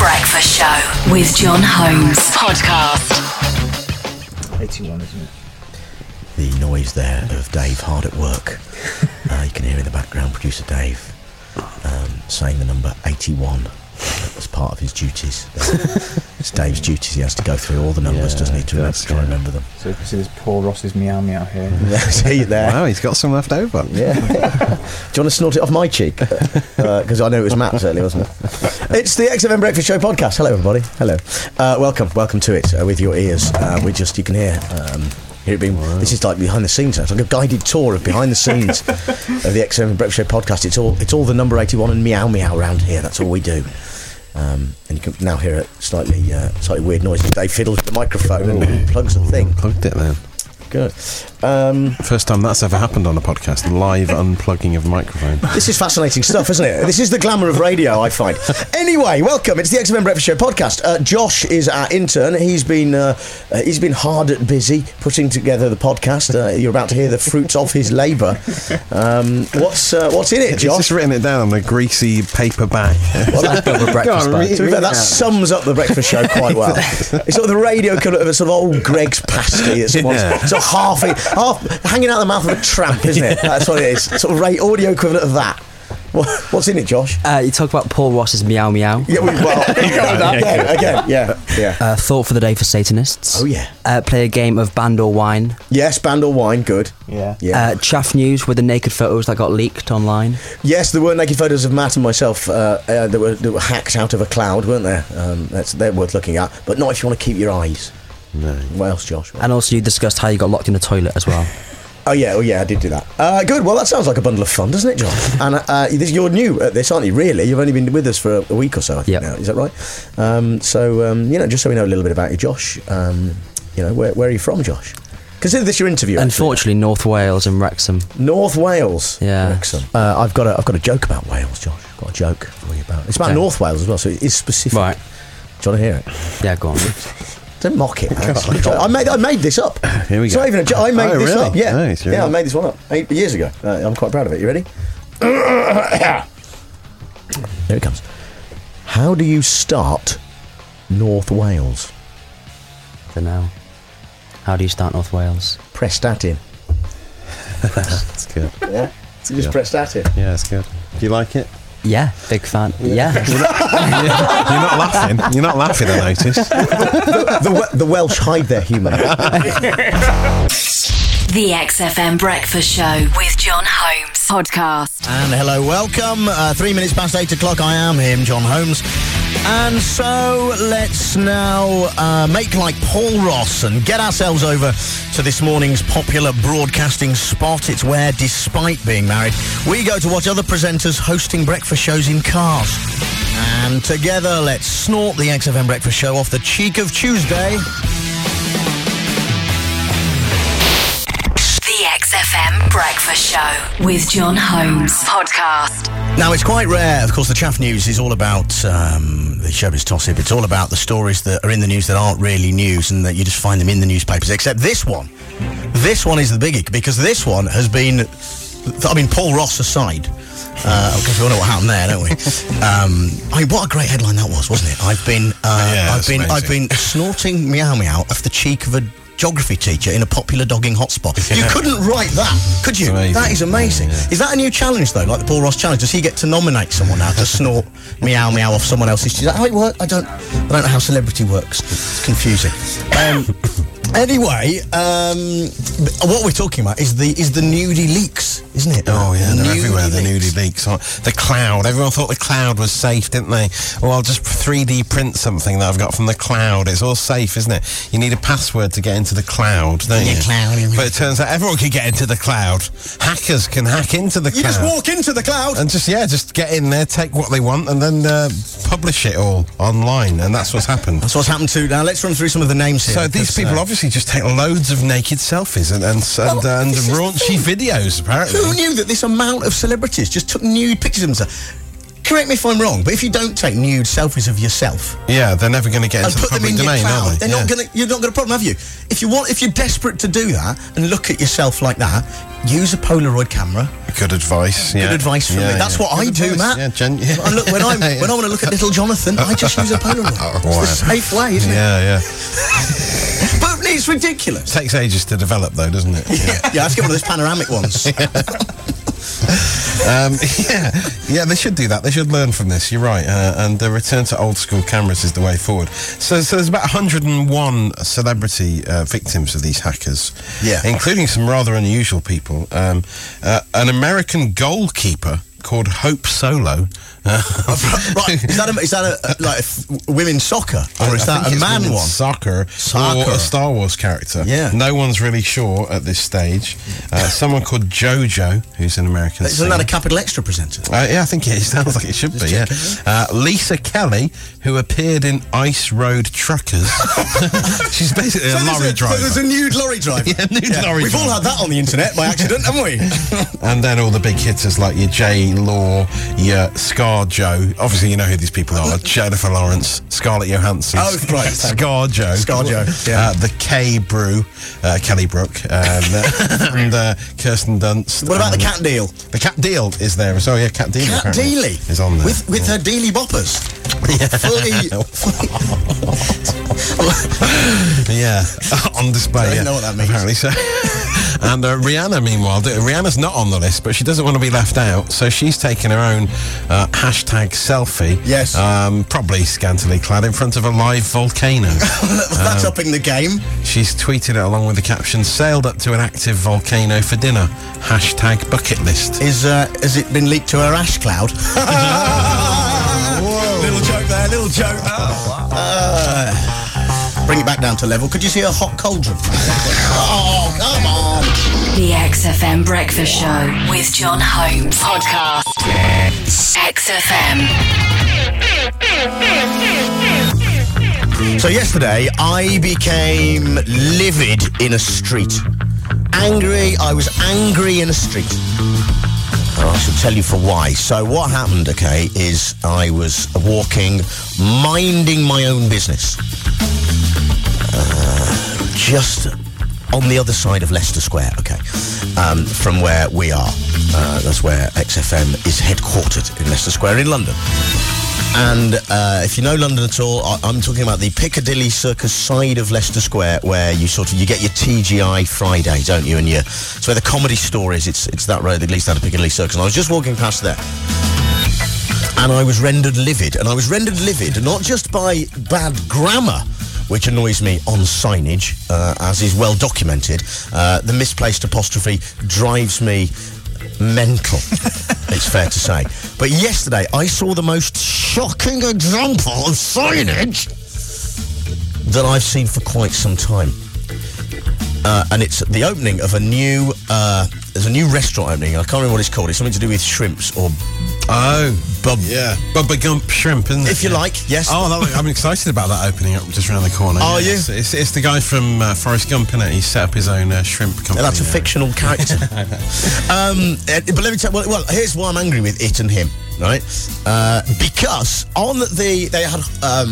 Breakfast Show with John Holmes. Podcast. 81, isn't it? The noise there of Dave hard at work. You can hear in the background producer Dave saying the number 81 as part of his duties. It's Dave's duties. He has to go through all the numbers, doesn't he, to try and remember them. So you can see there's Paul Ross's meow meow here. See it there. Wow, he's got some left over. Yeah. Do you want to snort it off my cheek? Because I know it was Matt's earlier, wasn't it? It's the XFM Breakfast Show podcast. Hello, everybody. Hello. Welcome to it with your ears. You can hear. Here it being, this is like behind the scenes. It's like a guided tour of behind the scenes of the XFM Breakfast Show podcast. It's all the number 81 and meow meow around here. That's all we do. And you can now hear a slightly weird noise. Dave fiddles with the microphone and plugs the thing. Plugged it then. Good. First time that's ever happened on a podcast, live unplugging of the microphone. This is fascinating stuff, isn't it? This is the glamour of radio, I find. Anyway, welcome. It's the XFM Breakfast Show podcast. Josh is our intern. He's been hard at busy putting together the podcast. You're about to hear the fruits of his labour. What's in it, Josh? He's just written it down on a greasy paper bag. Well, that's a breakfast bag. To be fair, that sums up the breakfast show quite well. It's sort of the radio equivalent of a sort of old Greg's pasty. It's half hanging out the mouth of a tramp, isn't it? That's what it is. Sort of audio equivalent of that. What's in it, Josh? You talk about Paul Ross's meow meow. Yeah. Thought for the day for Satanists. Oh yeah. Play a game of Band or Wine. Yes, Band or Wine. Good. Yeah. Chaff news with the naked photos that got leaked online. Yes, there were naked photos of Matt and myself that were hacked out of a cloud, weren't there? They're worth looking at, but not if you want to keep your eyes. No. What else, Josh? And also you discussed how you got locked in the toilet as well. Oh yeah, I did do that. Good. Well, that sounds like a bundle of fun, doesn't it, John? And you're new at this, aren't you? Really, you've only been with us for a week or so, I think. Now, is that right? Just so we know a little bit about you, Josh. Where are you from, Josh? Consider this your interview. Unfortunately, North Wales and Wrexham. North Wales. Yeah. Wrexham. I've got a joke about Wales, Josh. I've got a joke for you about. It's about North Wales as well, so it is specific. Right. Do you want to hear it? Yeah, go on. Don't mock it, man. I made this up. Here we go. It's not even I made this up. Yeah, nice, I made this one up 8 years ago. I'm quite proud of it. You ready? Here it comes. How do you start North Wales? Don't know. How do you start North Wales? Press that in. That's good. Yeah. Just press that in. Yeah, it's good. Do you like it? Yeah, big fan. Yeah. You're not laughing. You're not laughing, I notice. The Welsh hide their humour. The XFM Breakfast Show with John Holmes. Podcast. And hello, welcome. 3 minutes past 8 o'clock. I am him, John Holmes. And so let's now make like Paul Ross and get ourselves over to this morning's popular broadcasting spot. It's where, despite being married, we go to watch other presenters hosting breakfast shows in cars. And together, let's snort the XFM Breakfast Show off the cheek of Tuesday. The XFM Breakfast Show with John Holmes. Podcast. Now, it's quite rare. Of course, the Chaff News is all about the showbiz toss-up. It's all about the stories that are in the news that aren't really news and that you just find them in the newspapers. Except this one. This one is the biggie because this one has been... Paul Ross aside... because we all know what happened there, don't we? What a great headline that was, wasn't it? I've been snorting meow meow off the cheek of a geography teacher in a popular dogging hotspot. You couldn't write that, could you? That is amazing. Yeah. Is that a new challenge though, like the Paul Ross challenge? Does he get to nominate someone now to snort meow meow off someone else's? Is that how it works? I don't know how celebrity works. It's confusing. Anyway, what we're talking about is the nudie leaks, isn't it? Oh yeah, they're everywhere. The nudie leaks. The cloud. Everyone thought the cloud was safe, didn't they? Well, I'll just 3D print something that I've got from the cloud. It's all safe, isn't it? You need a password to get into the cloud, don't you? But it turns out everyone can get into the cloud. Hackers can hack into the cloud. You just walk into the cloud and just get in there, take what they want, and then publish it all online. And that's what's happened. That's what's happened to. Now let's run through some of the names here. So these people obviously just take loads of naked selfies and raunchy videos, apparently. Who knew that this amount of celebrities just took nude pictures of themselves? correct me if I'm wrong, but if you don't take nude selfies of yourself Yeah, they're never going to get and into the put them public in your domain, cloud, are they? you're not gonna problem, have you? If you're desperate to do that and look at yourself like that, use a Polaroid camera. Good advice. Good advice from me. That's what I Good do, advice. Matt. Yeah, When I want to look at little Jonathan, I just use a Polaroid. It's the safe way, isn't it? Yeah. But it's ridiculous. Takes ages to develop, though, doesn't it? Yeah, let's get one of those panoramic ones. Yeah, they should do that. They should learn from this. You're right. And the return to old school cameras is the way forward. So there's about 101 celebrity victims of these hackers. Yeah. Including some rather unusual people. An American goalkeeper called Hope Solo. Right, is that like women's soccer, or is that a man one? Soccer, or a Star Wars character. Yeah. No one's really sure at this stage. Someone called JoJo, who's an American Isn't that a Capital Extra presenter? yeah, I think it sounds like it should be, yeah. Lisa Kelly, who appeared in Ice Road Truckers. She's basically a lorry driver. So there's a nude lorry driver. Lorry We've driver. all had that on the internet by accident, haven't we? And then all the big hitters like your J. Law, your Scar Joe. Obviously, you know who these people are. Jennifer Lawrence, Scarlett Johansson. Oh, right. Scar Joe. Scar Joe, yeah. The K. Brew, Kelly Brook, and Kirsten Dunst. What about the Cat Deal? The Cat Deal is there as well. Yeah, Cat Deal. Cat Deely is on there. with her Deely boppers. Yeah, on display. I don't know what that means. Apparently so. And Rihanna, meanwhile, Rihanna's not on the list, but she doesn't want to be left out, so she's taken her own hashtag selfie. Yes. Probably scantily clad in front of a live volcano. That's upping the game. She's tweeted it along with the caption, "Sailed up to an active volcano for dinner. Hashtag bucket list." Has it been leaked to her ash cloud? Little joke there, little joke. Bring it back down to level. Could you see a hot cauldron? Oh, come on. The XFM Breakfast Show with John Holmes. Podcast. XFM. So yesterday, I became livid in a street. Angry. I was angry in a street. And I shall tell you for why. So what happened, okay, is I was walking, minding my own business. Just on the other side of Leicester Square, okay, from where we are. That's where XFM is headquartered, in Leicester Square in London. And if you know London at all, I'm talking about the Piccadilly Circus side of Leicester Square, where you get your TGI Friday, don't you? And it's where the Comedy Store is. It's that road that leads down to Piccadilly Circus. And I was just walking past there, and I was rendered livid. And I was rendered livid not just by bad grammar, which annoys me on signage, as is well documented. The misplaced apostrophe drives me mental, it's fair to say. But yesterday, I saw the most shocking example of signage that I've seen for quite some time. And it's the opening of a new... there's a new restaurant opening. I can't remember what it's called. It's something to do with shrimps or... Bubba Gump Shrimp, isn't it? If you like, yes. Oh, I'm excited about that opening up just around the corner. Are you? It's the guy from Forrest Gump, isn't it? He set up his own shrimp company. That's a fictional character. But let me tell you, well, here's why I'm angry with it and him, right? Because they had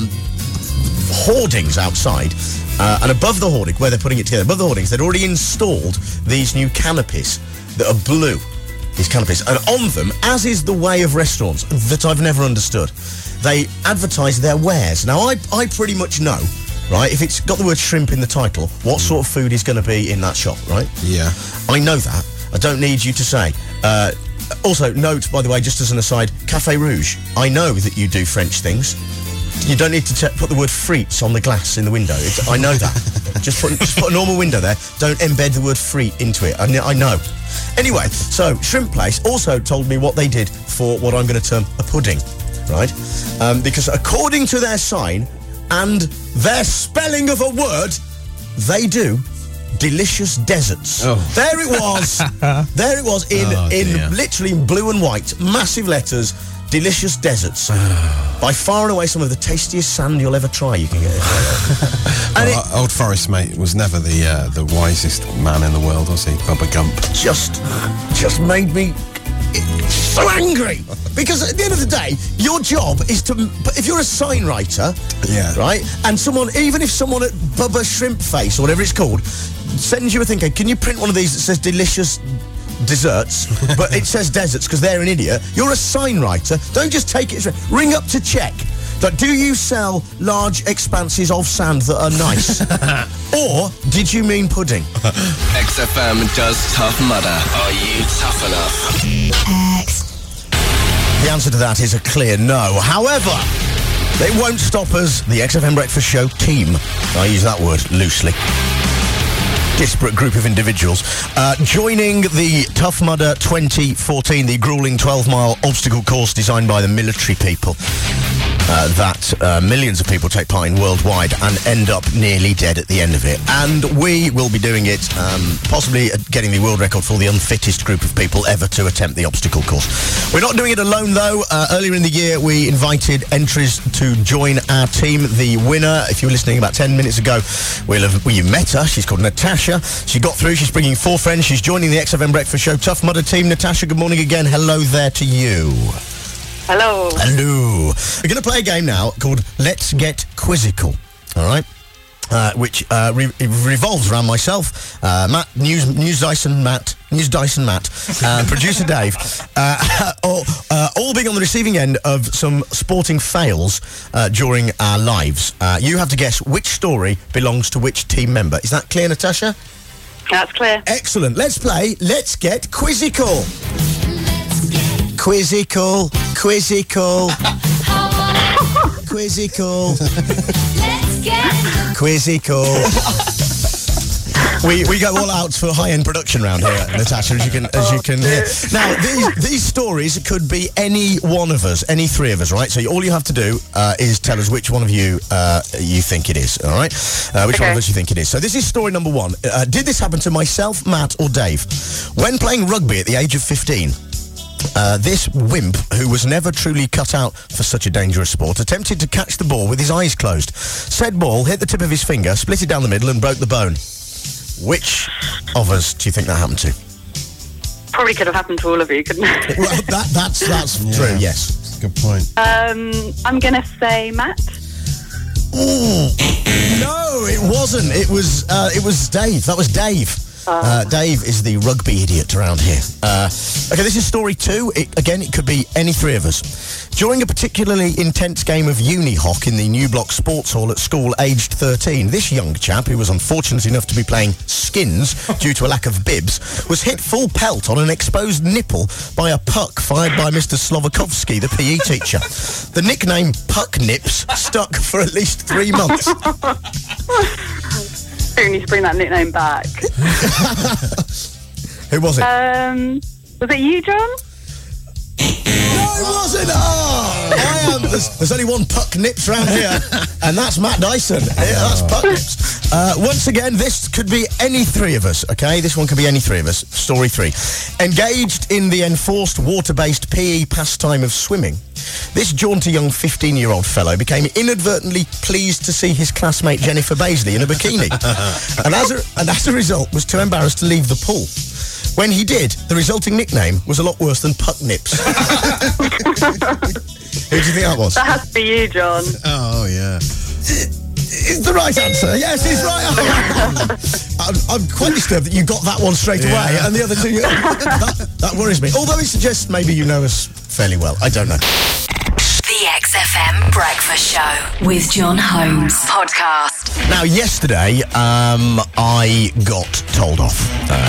hoardings outside, and above the hoarding, where they're putting it together, above the hoardings, they'd already installed these new canopies that are blue. These canopies, and on them, as is the way of restaurants that I've never understood, they advertise their wares. Now, I pretty much know, right, if it's got the word shrimp in the title, what sort of food is going to be in that shop, right? Yeah. I know that. I don't need you to say. Also, note, by the way, just as an aside, Café Rouge, I know that you do French things. You don't need to put the word frites on the glass in the window. I know that. just put a normal window there. Don't embed the word frite into it. I know. Anyway, so Shrimp Place also told me what they did for what I'm going to term a pudding, right? Because according to their sign and their spelling of a word, they do delicious deserts. Oh. There it was. There it was in literally in blue and white, massive letters. Delicious deserts. By far and away some of the tastiest sand you'll ever try. You can get it. And Old Forest, mate, was never the wisest man in the world, was he? Bubba Gump. Just made me So angry because at the end of the day, your job is to. If you're a sign writer, right, and even if someone at Bubba Shrimp Face or whatever it's called sends you a thing, can you print one of these that says delicious desserts, but it says deserts because they're an idiot. You're a sign writer. Don't just take it. Ring up to check. Like, do you sell large expanses of sand that are nice? Or did you mean pudding? XFM does Tough Mudder. Are you tough enough? The answer to that is a clear no. However, it won't stop us, the XFM Breakfast Show team. I use that word loosely. Disparate group of individuals joining the Tough Mudder 2014, the grueling 12-mile obstacle course designed by the military people that millions of people take part in worldwide and end up nearly dead at the end of it. And we will be doing it, possibly getting the world record for the unfittest group of people ever to attempt the obstacle course. We're not doing it alone, though. Earlier in the year, we invited entries to join our team. The winner, if you were listening about 10 minutes ago, you met her. She's called Natasha. She got through. She's bringing 4 friends. She's joining the XFM Breakfast Show Tough Mudder team. Natasha, good morning again. Hello there to you. Hello. Hello. We're going to play a game now called Let's Get Quizzical. All right? Which revolves around myself, Matt, News Dyson Matt, and producer Dave, all being on the receiving end of some sporting fails during our lives. You have to guess which story belongs to which team member. Is that clear, Natasha? That's clear. Excellent. Let's play Let's Get Quizzical. Quizzical. Quizzical. Quizzical. Let's get Quizzical. We go all out for high-end production round here, Natasha, as you can hear. Now, these stories could be any one of us, any 3 of us, right? So all you have to do is tell us which one of you you think it is, all right? Which one of us you think it is. So this is story number 1. Did this happen to myself, Matt, or Dave? When playing rugby at the age of 15, this wimp, who was never truly cut out for such a dangerous sport, attempted to catch the ball with his eyes closed. Said ball hit the tip of his finger, split it down the middle and broke the bone. Which of us do you think that happened to? Probably could have happened to all of you, couldn't it? Well, that's true, yes. Good point. I'm going to say Matt. Ooh. No, it wasn't. It was Dave. That was Dave. Dave is the rugby idiot around here. Okay, this is story 2. It could be any 3 of us. During a particularly intense game of uni-hock in the New Block Sports Hall at school, aged 13, this young chap, who was unfortunate enough to be playing skins due to a lack of bibs, was hit full pelt on an exposed nipple by a puck fired by Mr. Slovakovsky, the PE teacher. The nickname Puck Nips stuck for at least 3 months. We need to bring that nickname back. Who was it? Was it you, John? No, it wasn't. There's only one Puck Nips around here, and that's Matt Dyson. Yeah, that's Puck Nips. Once again, this could be any 3 of us, okay? This one could be any 3 of us. Story 3. Engaged in the enforced water-based PE pastime of swimming, this jaunty young 15-year-old fellow became inadvertently pleased to see his classmate Jennifer Baisley in a bikini, and as a result was too embarrassed to leave the pool. When he did, the resulting nickname was a lot worse than Puck Nips. Who do you think that was? That has to be you, John. Oh, yeah. It's the right answer. Yes, it's right. I'm quite disturbed that you got that one straight away, and the other 2, that worries me. Although it suggests maybe you know us fairly well. I don't know. The XFM Breakfast Show with John Holmes podcast. Now, yesterday, I got told off.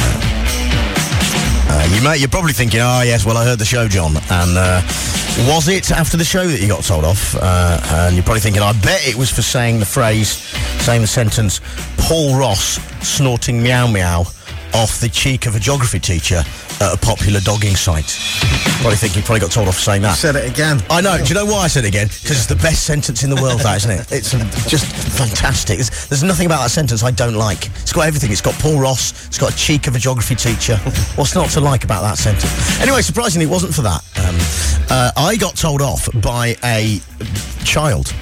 You're probably thinking, oh, yes, well, I heard the show, John. And was it after the show that you got told off? And you're probably thinking, I bet it was for saying the sentence, Paul Ross snorting meow meow off the cheek of a geography teacher at a popular dogging site. Probably think you probably got told off for saying that. Said it again. I know. Do you know why I said it again? Because it's the best sentence in the world, that, isn't it? It's just fantastic. There's nothing about that sentence I don't like. It's got everything. It's got Paul Ross. It's got a cheek of a geography teacher. What's not to like about that sentence? Anyway, surprisingly, it wasn't for that. I got told off by a child.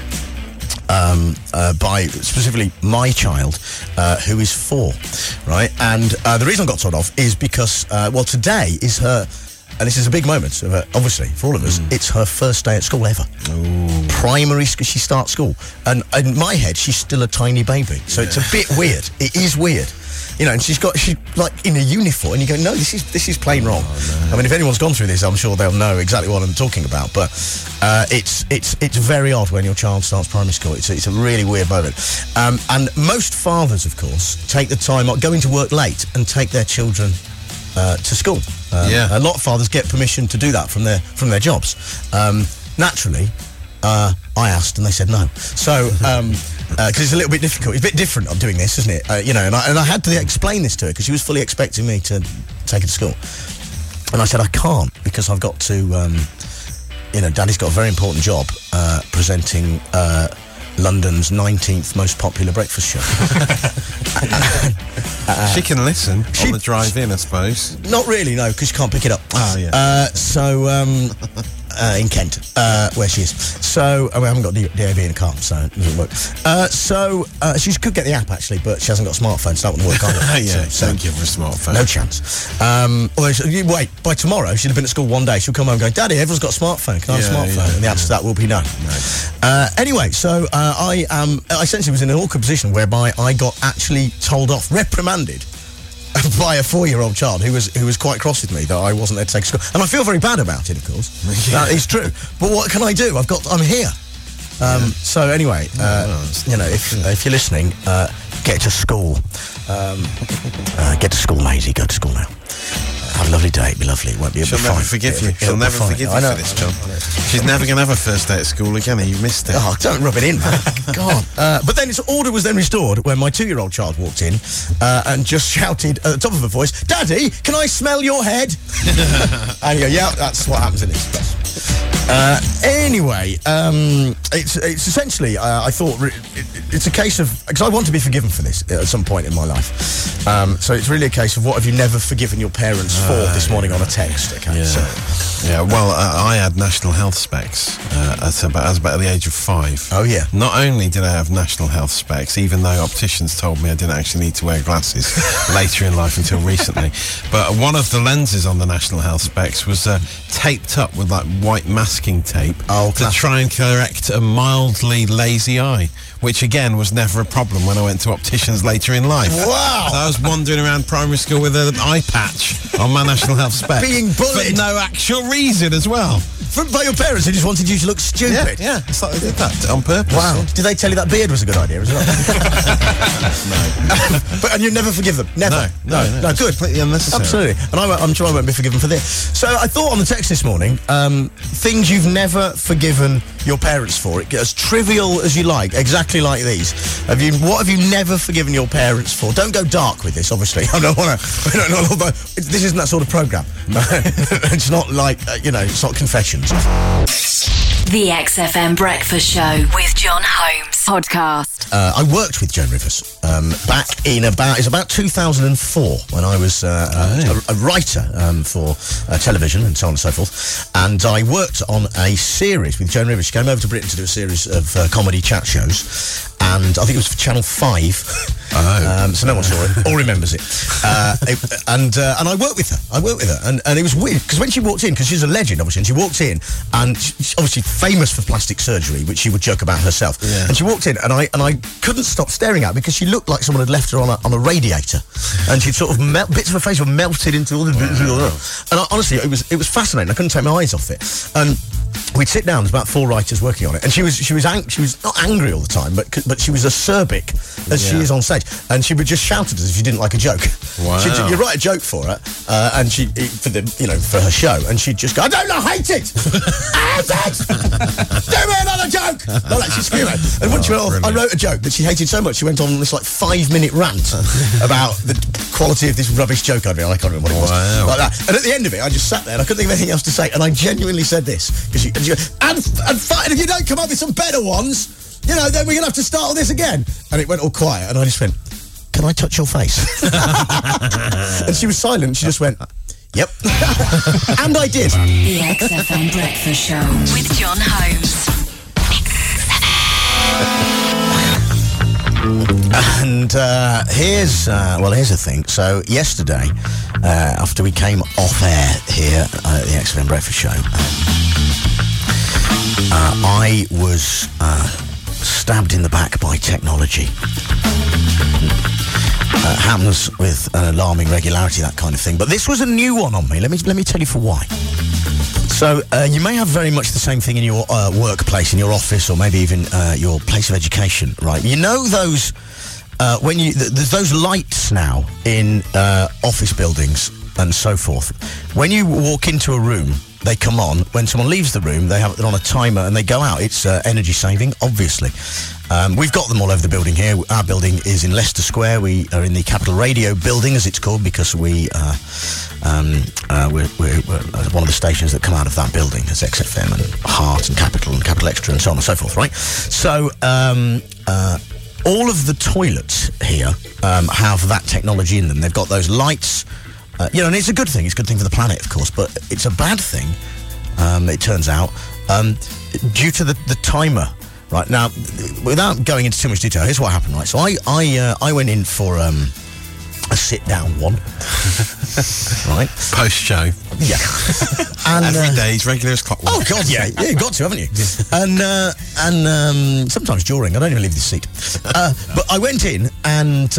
By specifically my child, who is 4, right? And the reason I got told off is because, today is her and this is a big moment, obviously, for all of us. It's her first day at school ever. Primary school, she starts school. And in my head, she's still a tiny baby. So it's a bit weird. It is weird. You know, and she's like in a uniform, and you go, no, this is plain wrong. Oh, no. I mean, if anyone's gone through this, I'm sure they'll know exactly what I'm talking about. But it's very odd when your child starts primary school. It's a really weird moment. And most fathers, of course, take the time, go into work late and take their children to school. A lot of fathers get permission to do that from their jobs. Naturally, I asked, and they said no. So. Because it's a little bit difficult. It's a bit different. I'm doing this, isn't it? You know, and I had to explain this to her because she was fully expecting me to take her to school. And I said, I can't because I've got to, you know, Daddy's got a very important job presenting London's 19th most popular breakfast show. She can listen on the drive in, I suppose. Not really, no, because she can't pick it up. Oh, yeah. In Kent, where she is. So, we haven't got DAB in the car, so it doesn't work. She could get the app, actually, but she hasn't got a smartphone, so that wouldn't work either. Yeah, so don't give her a smartphone. No chance. Wait, by tomorrow, she'll have been at school one day, she'll come home going, Daddy, everyone's got a smartphone, can I have a smartphone? And the answer to that will be no. Anyway, so I essentially was in an awkward position whereby I got actually told off, reprimanded, by a 4-year-old child who was quite cross with me that I wasn't there to take school, and I feel very bad about it, of course. That is true. But what can I do? I'm here. So anyway, you know, if you're listening, get to school. Get to school, Maisie. Go to school now. Have a lovely day. It'll be lovely. It won't be. She'll never forgive you. She'll never forgive you for this, John. She's never going to have a first day at school again. You missed it. Oh, don't rub it in, man. God. But then order was then restored when my 2-year-old child walked in and just shouted at the top of her voice, Daddy, can I smell your head? And you go, yeah, that's what happens in this. Anyway, it's essentially, I thought it's a case of, because I want to be forgiven for this at some point in my life. So it's really a case of what have you never forgiven your parents for this morning on a text. Okay, well, I had national health specs I was about at the age of 5. Oh, yeah. Not only did I have national health specs, even though opticians told me I didn't actually need to wear glasses later in life until recently, but one of the lenses on the national health specs was taped up with like white masking tape to try and correct a mildly lazy eye, which again was never a problem when I went to opticians later in life. Wow! So I was wandering around primary school with an eye patch on my national health spec. Being bullied. For no actual reason as well. By your parents, they just wanted you to look stupid. Yeah. It's like they did that on purpose. Wow. Did they tell you that beard was a good idea as well? No. And you never forgive them? Never? No, good. Completely unnecessary. Absolutely. And I'm sure I won't be forgiven for this. So I thought on the text this morning, things you've never forgiven your parents for, as trivial as you like, exactly like these. What have you never forgiven your parents for? Don't go dark with this, obviously. I don't want to. This isn't that sort of programme. It's not like, it's not confessions. The XFM Breakfast Show with John Holmes podcast. I worked with Joan Rivers back in about 2004 when I was a writer for television and so on and so forth. And I worked on a series with Joan Rivers. She came over to Britain to do a series of comedy chat shows. And I think it was for Channel 5. So no one saw it or remembers it. And I worked with her. And it was weird because when she walked in, because she's a legend, obviously, and she walked in and she's obviously famous for plastic surgery, which she would joke about herself. Yeah. And she walked in and I couldn't stop staring at her because she looked like someone had left her on a radiator. And she'd sort of bits of her face were melted into all the bits of her. And honestly, it was fascinating. I couldn't take my eyes off it. And we'd sit down. There's about 4 writers working on it, and she was not angry all the time, but she was acerbic as she is on stage, and she would just shout at us if you didn't like a joke. Wow! You write a joke for her, and for her show, and she'd just go, I hate it, hate it, do me another joke. Like that, she'd scream at it. And once she went off, I wrote a joke that she hated so much, she went on this 5-minute rant about the quality of this rubbish joke I'd made. I can't remember what it was. Wow. Like that. And at the end of it, I just sat there and I couldn't think of anything else to say, and I genuinely said this because and fine, if you don't come up with some better ones, then we're going to have to start all this again. And it went all quiet, and I just went, can I touch your face? And she was silent. She just went, yep. And I did. The XFM Breakfast Show with John Holmes. And And here's the thing. So yesterday, after we came off air here at the XFM Breakfast Show, I was stabbed in the back by technology. Happens with an alarming regularity, that kind of thing. But this was a new one on me. Let me tell you for why. So you may have very much the same thing in your workplace, in your office, or maybe even your place of education, right? You know those there's those lights now in office buildings and so forth. When you walk into a room, they come on. When someone leaves the room, they're on a timer and they go out. It's energy saving, obviously. We've got them all over the building here. Our building is in Leicester Square. We are in the Capital Radio building, as it's called, because we're one of the stations that come out of that building. There's XFM and Heart and Capital Extra and so on and so forth, right? So all of the toilets here have that technology in them. They've got those lights. And it's a good thing. It's a good thing for the planet, of course, but it's a bad thing, it turns out, due to the timer. Right, now, without going into too much detail, here's what happened, right? So I went in for a sit-down one, right? Post-show. Yeah. And, every day, it's regular as clockwork. Oh, God, yeah. Yeah, you've got to, haven't you? And sometimes during. I don't even leave the seat. But I went in and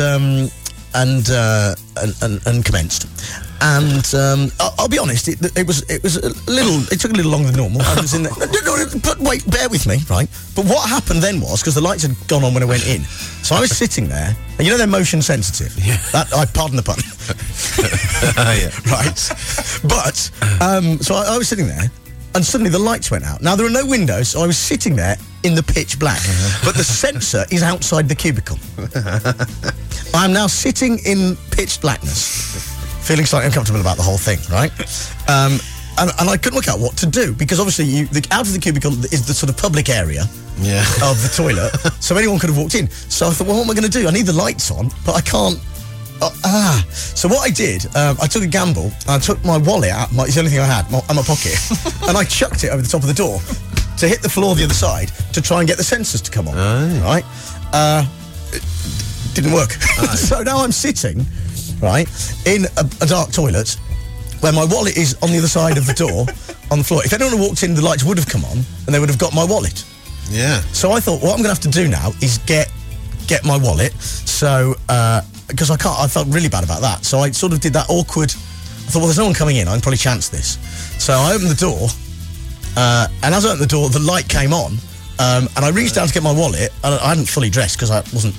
commenced. And I'll be honest, it took a little longer than normal. I was in there, but wait, bear with me, right? But what happened then was, because the lights had gone on when I went in, so I was sitting there, and they're motion sensitive. Yeah. I pardon the pun. Yeah. Right. But so I was sitting there, and suddenly the lights went out. Now there are no windows, so I was sitting there in the pitch black, but the sensor is outside the cubicle. I'm now sitting in pitch blackness, feeling slightly uncomfortable about the whole thing, right? And I couldn't work out what to do, because obviously out of the cubicle is the sort of public area of the toilet, so anyone could have walked in. So I thought, well, what am I going to do? I need the lights on, but I can't. So what I did, I took a gamble. I took my wallet out. It's the only thing I had in my pocket, and I chucked it over the top of the door to hit the floor the other side to try and get the sensors to come on. Right? It didn't work. So now I'm sitting, right, in a dark toilet where my wallet is on the other side of the door on the floor. If anyone had walked in, the lights would have come on and they would have got my wallet. Yeah. So I thought, what I'm going to have to do now is get my wallet. So, because I felt really bad about that. So I sort of did that awkward, I thought, well, there's no one coming in, I can probably chance this. So I opened the door, and as I opened the door, the light came on, and I reached down to get my wallet, and I hadn't fully dressed because I wasn't,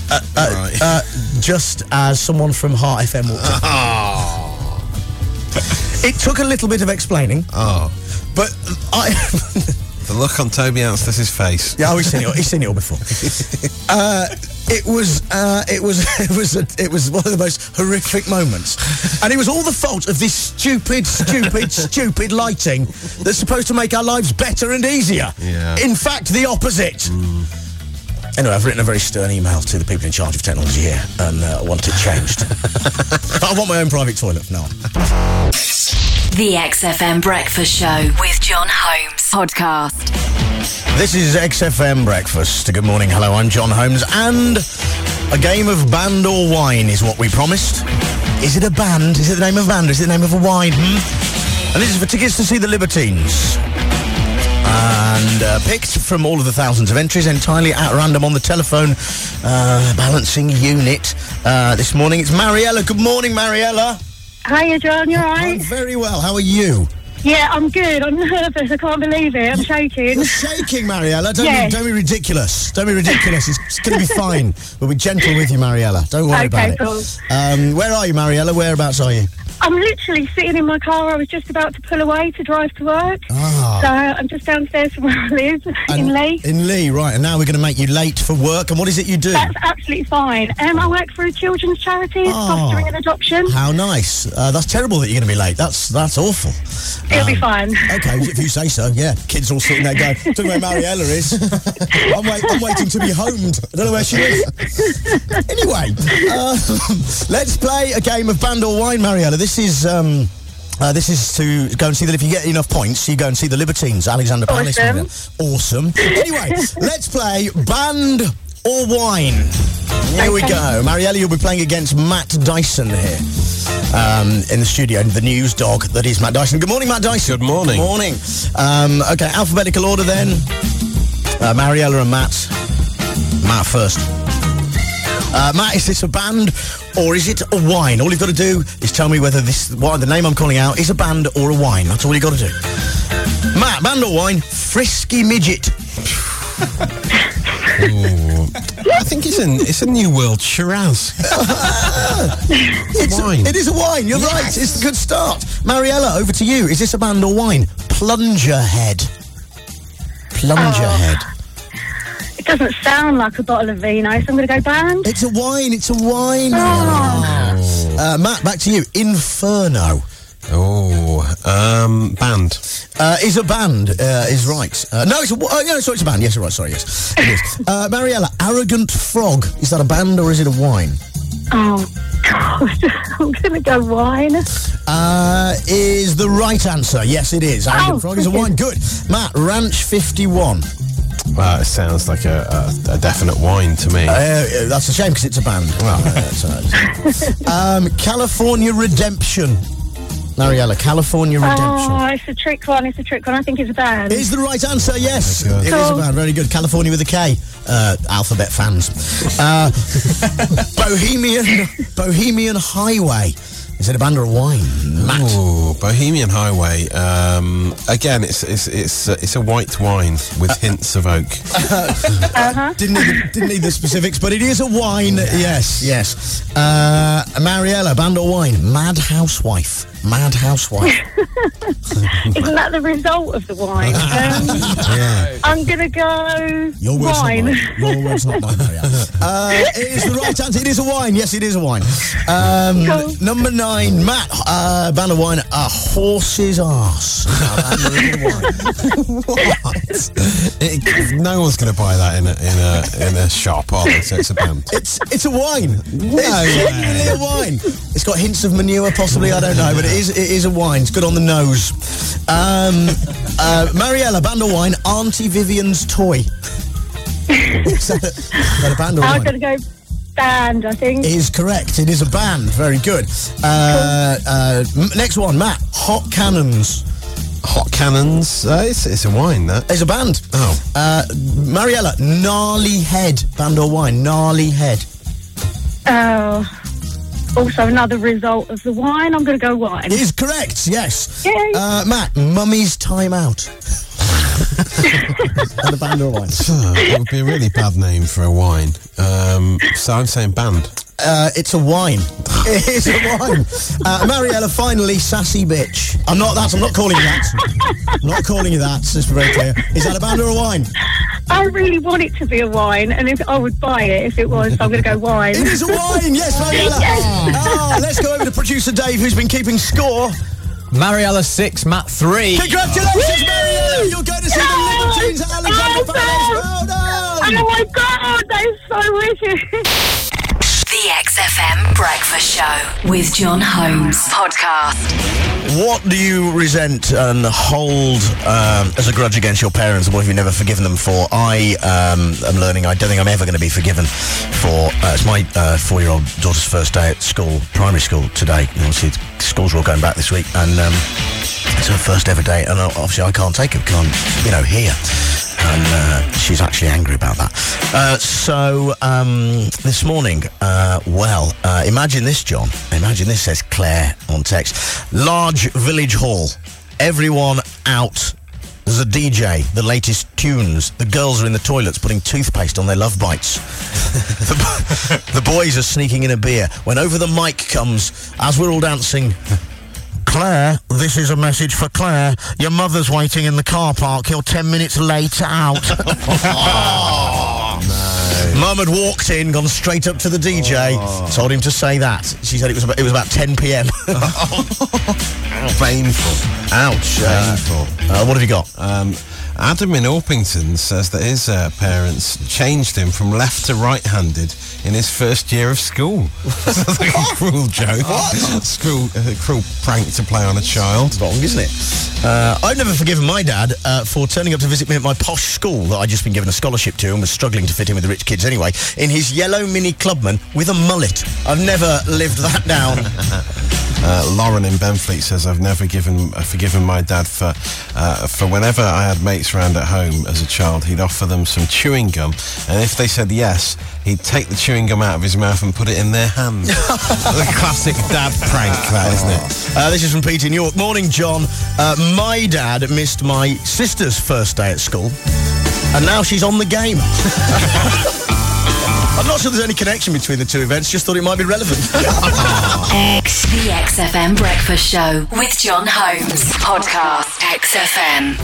just as someone from Heart FM walked in. It took a little bit of explaining, but the look on Toby Anstis' face. Yeah, he's seen it all before. It was one of the most horrific moments, and it was all the fault of this stupid lighting that's supposed to make our lives better and easier. Yeah. In fact, the opposite. Anyway, I've written a very stern email to the people in charge of technology here, and I want it changed. But I want my own private toilet from now on. The XFM Breakfast Show with John Holmes. Podcast. This is XFM Breakfast. Good morning, hello, I'm John Holmes, and a game of band or wine is what we promised. Is it a band? Is it the name of a band? Is it the name of a wine? And this is for tickets to see the Libertines. And picked from all of the thousands of entries, entirely at random on the telephone balancing unit this morning. It's Mariella. Good morning, Mariella. Hiya, John, you alright? I'm very well. How are you? Yeah, I'm good. I'm nervous. I can't believe it. I'm shaking. You're shaking, Mariella. Don't be ridiculous. Don't be ridiculous. It's going to be fine. We'll be gentle with you, Mariella. Don't worry about it. Cool. Where are you, Mariella? Whereabouts are you? I'm literally sitting in my car. I was just about to pull away to drive to work. So I'm just downstairs from where I live, in Lee. In Lee, right. And now we're going to make you late for work. And what is it you do? That's absolutely fine. I work for a children's charity, fostering and adoption. How nice. That's terrible that you're going to be late. That's awful. It'll be fine. Okay, if you say so, yeah. Kids all sitting there going, don't know where Mariella is. I'm waiting to be homed. I don't know where she is. Anyway, let's play a game of band or wine, Mariella. This is to go and see that if you get enough points, you go and see the Libertines, Alexander Palace. Awesome. Anyway, let's play band or wine. Here we go. Mariella, you'll be playing against Matt Dyson here in the studio, the news dog that is Matt Dyson. Good morning, Matt Dyson. Good morning. Good morning. Okay, alphabetical order then. Mariella and Matt. Matt first. Matt, is this a band or is it a wine? All you've got to do is tell me whether the name I'm calling out is a band or a wine. That's all you've got to do. Matt, band or wine? Frisky Midget. Ooh. I think it's a New World Shiraz. It's wine. It is a wine. You're right. It's a good start. Mariella, over to you. Is this a band or wine? Plunger Head. Plunger Head. It doesn't sound like a bottle of vino, so I'm going to go band. It's a wine. It's a wine. Oh. Matt, back to you. Inferno. Band. Is a band. Is right. No, it's a... sorry, it's a band. Yes, you're right. Sorry, yes. It is. Mariella, Arrogant Frog. Is that a band or is it a wine? Oh, God. I'm going to go wine. Is the right answer. Yes, it is. Arrogant Frog is a wine. Good. Matt, Ranch 51. Well, it sounds like a definite wine to me. That's a shame because it's a band. Well, California Redemption. Mariella, California Redemption. Oh, it's a trick one. It's a trick one. I think it's a band. Is the right answer, yes. Very good. It is a band. Very good. California with a K. Alphabet fans. Bohemian Highway. Is it a band or a wine? Matt. Ooh, Bohemian Highway. Again, it's a white wine with hints of oak. Didn't need the specifics, but it is a wine. Yes. Mariella, band or wine? Mad Housewife. Mad Housewife. Isn't that the result of the wine? Yeah. I'm going to go Your word's wine. not mine. Your word's not mine, Mariella. It is the right answer. It is a wine. Yes, it is a wine. Cool. Number 9, Matt. Band of wine. A horse's arse. What? No one's going to buy that in a shop, are they? So it's a band. It's a wine. It's genuinely a wine. It's got hints of manure, possibly. I don't know, but it is a wine. It's good on the nose. Mariella, band of wine. Auntie Vivian's Toy. Is that a band or I'm wine? going to go band, I think. It is correct. It is a band. Very good. Next one, Matt. Hot Cannons. Hot Cannons. It's a wine, that. It's a band. Oh. Mariella, Gnarly Head. Band or wine? Gnarly Head. Also another result of the wine. I'm going to go wine. It is correct, yes. Yay. Matt, Mummy's Time Out. And a band or a wine? It would be a really bad name for a wine. So I'm saying band. It's a wine. It is a wine. Mariella, finally, Sassy Bitch. I'm not calling you that. I'm not calling you that, just to be very clear. Is that a band or a wine? I really want it to be a wine, and if I would buy it if it was, so I'm going to go wine. It is a wine, yes, Mariella. Yes. Let's go over to producer Dave, who's been keeping score. Mariella 6, Matt 3. Congratulations, Mariella! You're going to see the Libertines at Alexander Palace. Well done! Oh my God, that is so wicked. The XFM Breakfast Show with John Holmes podcast. What do you resent and hold as a grudge against your parents, and what have you never forgiven them for? I am learning I don't think I'm ever going to be forgiven for... it's my 4-year-old daughter's first day at school, primary school, today. Obviously, schools are all going back this week, and it's her first ever day, and obviously I can't take her because I'm, here. And she's actually angry about that. So this morning, imagine this, John. Imagine this, says Claire on text. Large village hall. Everyone out. There's a DJ, the latest tunes. The girls are in the toilets putting toothpaste on their love bites. The boys are sneaking in a beer. When over the mic comes, as we're all dancing... Claire, this is a message for Claire. Your mother's waiting in the car park. You're 10 minutes late out. No. Mum had walked in, gone straight up to the DJ, told him to say that. She said it was about 10 p.m. Painful. Ouch. Painful. What have you got? Adam in Orpington says that his parents changed him from left to right-handed in his first year of school. Sounds like a cruel joke. Cruel prank to play on a child. Wrong, isn't it? I've never forgiven my dad for turning up to visit me at my posh school that I'd just been given a scholarship to and was struggling to fit in with the rich kids anyway, in his yellow Mini Clubman with a mullet. I've never lived that down. Lauren in Benfleet says, I've never forgiven my dad for whenever I had mates around at home as a child, he'd offer them some chewing gum, and if they said yes, he'd take the chewing gum out of his mouth and put it in their hand. The classic dad prank, that, isn't it? This is from Pete in York. Morning, John. My dad missed my sister's first day at school, and now she's on the game. I'm not sure there's any connection between the two events, just thought it might be relevant. The XFM Breakfast Show with John Holmes. Podcast XFM.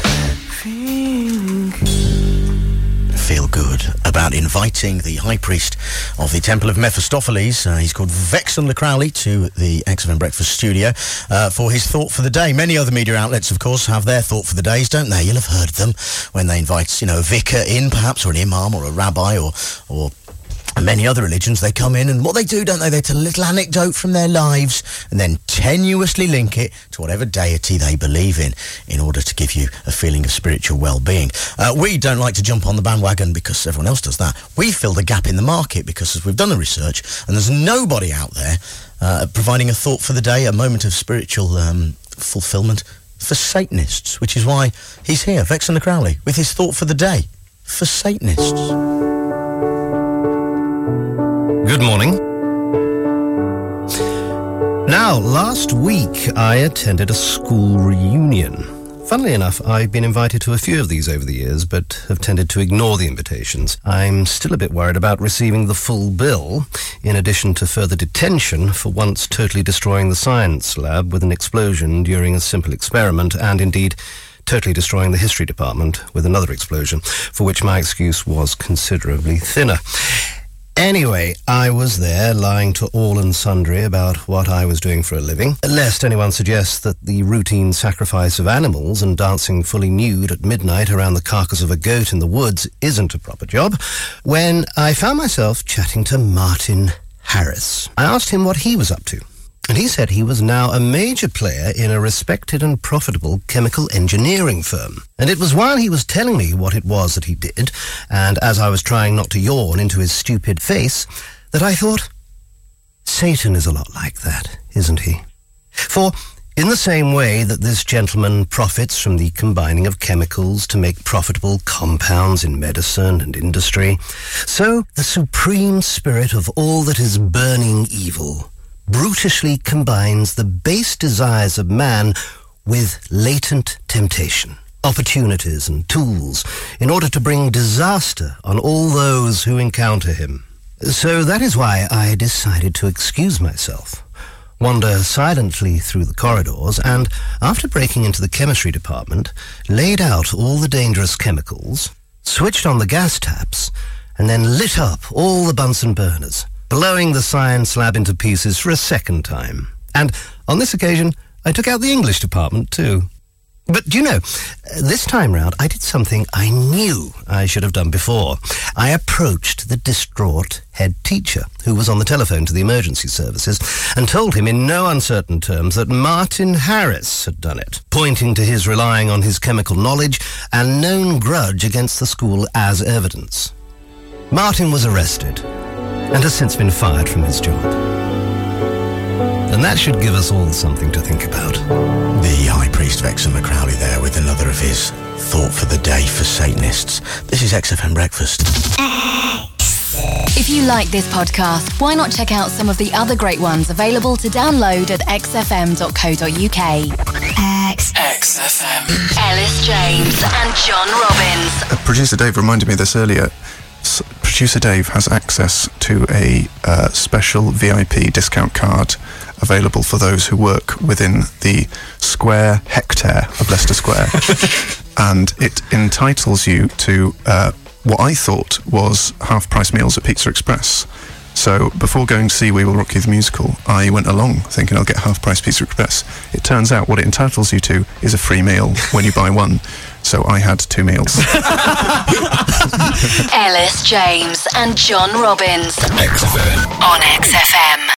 Feel good about inviting the High Priest of the Temple of Mephistopheles, he's called Vexen Crowley, to the XFM Breakfast studio for his thought for the day. Many other media outlets, of course, have their thought for the days, don't they? You'll have heard them when they invite, a vicar in, perhaps, or an imam, or a rabbi, or many other religions. They come in, and what they do, don't they? They tell a little anecdote from their lives and then tenuously link it to whatever deity they believe in order to give you a feeling of spiritual well-being. We don't like to jump on the bandwagon because everyone else does that. We fill the gap in the market because as we've done the research, and there's nobody out there providing a thought for the day, a moment of spiritual fulfillment for Satanists, which is why he's here, Vexen Crowley, with his thought for the day for Satanists. Good morning. Now, last week I attended a school reunion. Funnily enough, I've been invited to a few of these over the years, but have tended to ignore the invitations. I'm still a bit worried about receiving the full bill, in addition to further detention for once totally destroying the science lab with an explosion during a simple experiment, and indeed totally destroying the history department with another explosion, for which my excuse was considerably thinner. Anyway, I was there lying to all and sundry about what I was doing for a living, lest anyone suggests that the routine sacrifice of animals and dancing fully nude at midnight around the carcass of a goat in the woods isn't a proper job, when I found myself chatting to Martin Harris. I asked him what he was up to, and he said he was now a major player in a respected and profitable chemical engineering firm. And it was while he was telling me what it was that he did, and as I was trying not to yawn into his stupid face, that I thought, Satan is a lot like that, isn't he? For in the same way that this gentleman profits from the combining of chemicals to make profitable compounds in medicine and industry, so the supreme spirit of all that is burning evil brutishly combines the base desires of man with latent temptation, opportunities and tools in order to bring disaster on all those who encounter him. So that is why I decided to excuse myself, wander silently through the corridors, and, after breaking into the chemistry department, laid out all the dangerous chemicals, switched on the gas taps, and then lit up all the Bunsen burners, blowing the science lab into pieces for a second time. And on this occasion, I took out the English department too. But do you know, this time round I did something I knew I should have done before. I approached the distraught head teacher, who was on the telephone to the emergency services, and told him in no uncertain terms that Martin Harris had done it, pointing to his relying on his chemical knowledge and known grudge against the school as evidence. Martin was arrested and has since been fired from his job. And that should give us all something to think about. The High Priest Vexen Crowley there with another of his thought for the day for Satanists. This is XFM Breakfast. If you like this podcast, why not check out some of the other great ones available to download at xfm.co.uk. XFM. Ellis James and John Robbins. Producer Dave reminded me of this earlier. Producer Dave has access to a special VIP discount card available for those who work within the square hectare of Leicester Square. And it entitles you to what I thought was half-price meals at Pizza Express. So before going to see We Will Rock You the musical, I went along thinking I'll get half-price Pizza Express. It turns out what it entitles you to is a free meal when you buy one. So I had 2 meals. Ellis James and John Robbins. XFM. On XFM.